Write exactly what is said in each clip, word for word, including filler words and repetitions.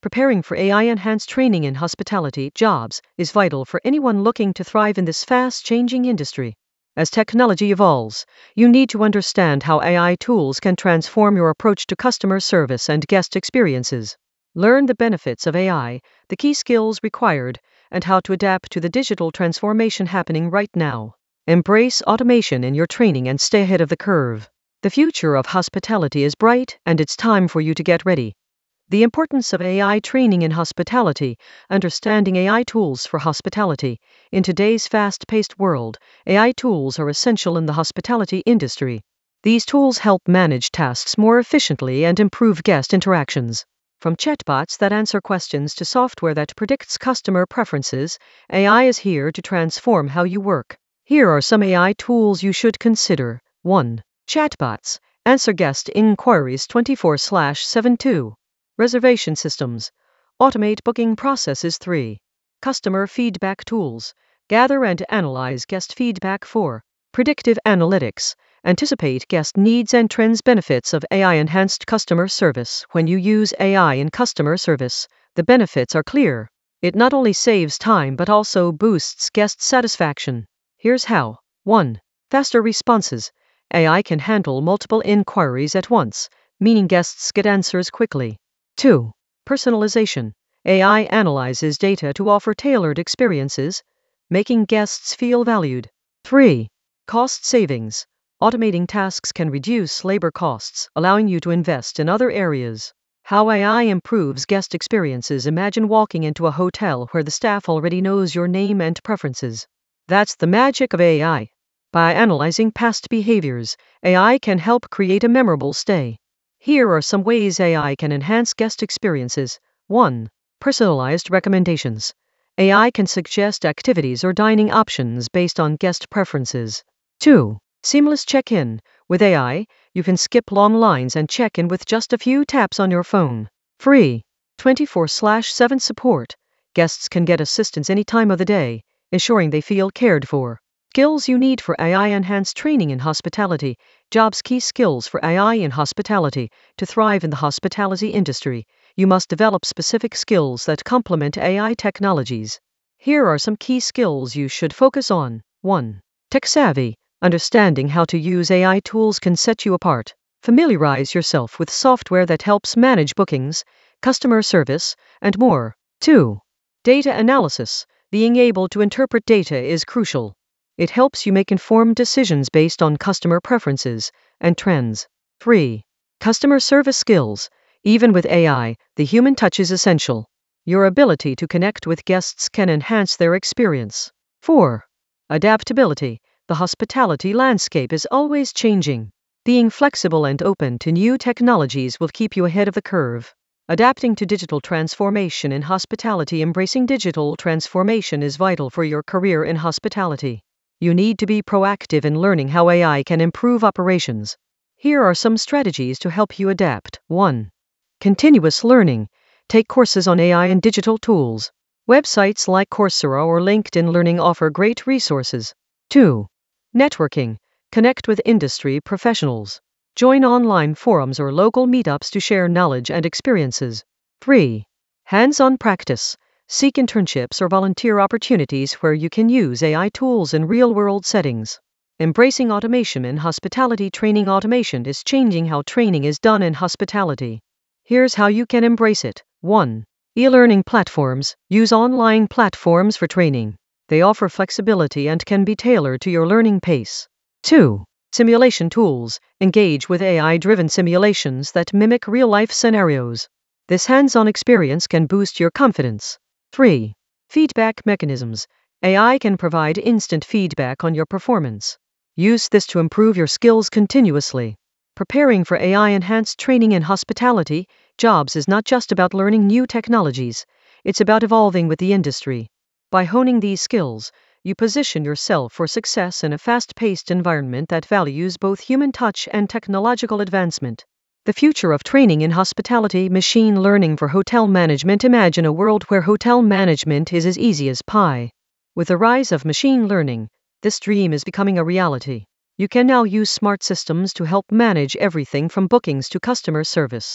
Preparing for A I-enhanced training in hospitality jobs is vital for anyone looking to thrive in this fast-changing industry. As technology evolves, you need to understand how A I tools can transform your approach to customer service and guest experiences. Learn the benefits of A I, the key skills required, and how to adapt to the digital transformation happening right now. Embrace automation in your training and stay ahead of the curve. The future of hospitality is bright, and it's time for you to get ready. The importance of A I training in hospitality, understanding A I tools for hospitality. In today's fast-paced world, A I tools are essential in the hospitality industry. These tools help manage tasks more efficiently and improve guest interactions. From chatbots that answer questions to software that predicts customer preferences, A I is here to transform how you work. Here are some A I tools you should consider. one. Chatbots. Answer guest inquiries twenty-four seven. two. Reservation systems. Automate booking processes. three. Customer feedback tools. Gather and analyze guest feedback. four. Predictive analytics. Anticipate guest needs and trends. Benefits of A I-enhanced customer service. When you use A I in customer service, the benefits are clear. It not only saves time but also boosts guest satisfaction. Here's how. one. Faster responses. A I can handle multiple inquiries at once, meaning guests get answers quickly. two. Personalization. A I analyzes data to offer tailored experiences, making guests feel valued. three. Cost savings. Automating tasks can reduce labor costs, allowing you to invest in other areas. How A I improves guest experiences. Imagine walking into a hotel where the staff already knows your name and preferences. That's the magic of A I. By analyzing past behaviors, A I can help create a memorable stay. Here are some ways A I can enhance guest experiences. one. Personalized recommendations. A I can suggest activities or dining options based on guest preferences. two. Seamless check-in. With A I, you can skip long lines and check in with just a few taps on your phone. three. twenty-four seven support. Guests can get assistance any time of the day, ensuring they feel cared for. Skills you need for A I-enhanced training in hospitality. Jobs. Key skills for A I in hospitality. To thrive in the hospitality industry, you must develop specific skills that complement A I technologies. Here are some key skills you should focus on. one. Tech savvy. Understanding how to use A I tools can set you apart. Familiarize yourself with software that helps manage bookings, customer service, and more. two. Data analysis. Being able to interpret data is crucial. It helps you make informed decisions based on customer preferences and trends. three. Customer service skills. Even with A I, the human touch is essential. Your ability to connect with guests can enhance their experience. four. Adaptability. The hospitality landscape is always changing. Being flexible and open to new technologies will keep you ahead of the curve. Adapting to digital transformation in hospitality. Embracing digital transformation is vital for your career in hospitality. You need to be proactive in learning how A I can improve operations. Here are some strategies to help you adapt. one. Continuous learning. Take courses on A I and digital tools. Websites like Coursera or LinkedIn Learning offer great resources. two. Networking. Connect with industry professionals. Join online forums or local meetups to share knowledge and experiences. three. Hands-on practice. Seek internships or volunteer opportunities where you can use A I tools in real-world settings. Embracing automation in hospitality. Training. Automation is changing how training is done in hospitality. Here's how you can embrace it. one. E-learning platforms. Use online platforms for training. They offer flexibility and can be tailored to your learning pace. two. Simulation tools. Engage with A I-driven simulations that mimic real-life scenarios. This hands-on experience can boost your confidence. three. Feedback mechanisms. A I can provide instant feedback on your performance. Use this to improve your skills continuously. Preparing for A I-enhanced training in hospitality jobs is not just about learning new technologies, it's about evolving with the industry. By honing these skills, you position yourself for success in a fast-paced environment that values both human touch and technological advancement. The future of training in hospitality. Machine learning for hotel management. Imagine a world where hotel management is as easy as pie. With the rise of machine learning, this dream is becoming a reality. You can now use smart systems to help manage everything from bookings to customer service.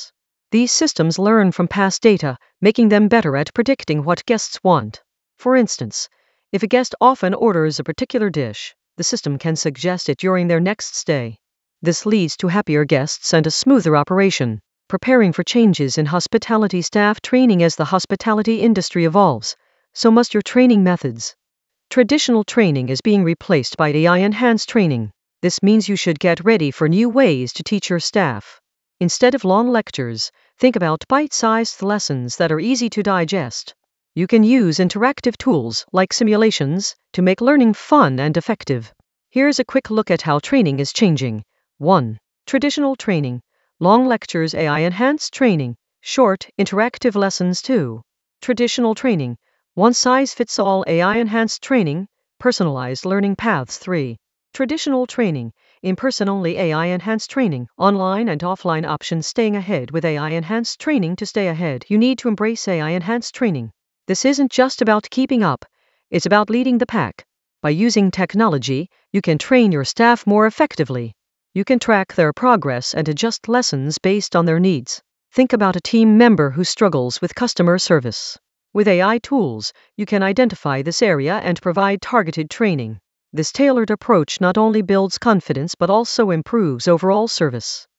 These systems learn from past data, making them better at predicting what guests want. For instance, if a guest often orders a particular dish, the system can suggest it during their next stay. This leads to happier guests and a smoother operation. Preparing for changes in hospitality staff training. As the hospitality industry evolves, so must your training methods. Traditional training is being replaced by A I-enhanced training. This means you should get ready for new ways to teach your staff. Instead of long lectures, think about bite-sized lessons that are easy to digest. You can use interactive tools like simulations to make learning fun and effective. Here's a quick look at how training is changing. one. Traditional training. Long lectures. A I-enhanced training. Short, interactive lessons. two. Traditional training. One-size-fits-all. A I-enhanced training. Personalized learning paths. three. Traditional training. In-person only. A I-enhanced training. Online and offline options. Staying ahead with A I-enhanced training. To stay ahead, you need to embrace A I-enhanced training. This isn't just about keeping up, it's about leading the pack. By using technology, you can train your staff more effectively. You can track their progress and adjust lessons based on their needs. Think about a team member who struggles with customer service. With A I tools, you can identify this area and provide targeted training. This tailored approach not only builds confidence but also improves overall service.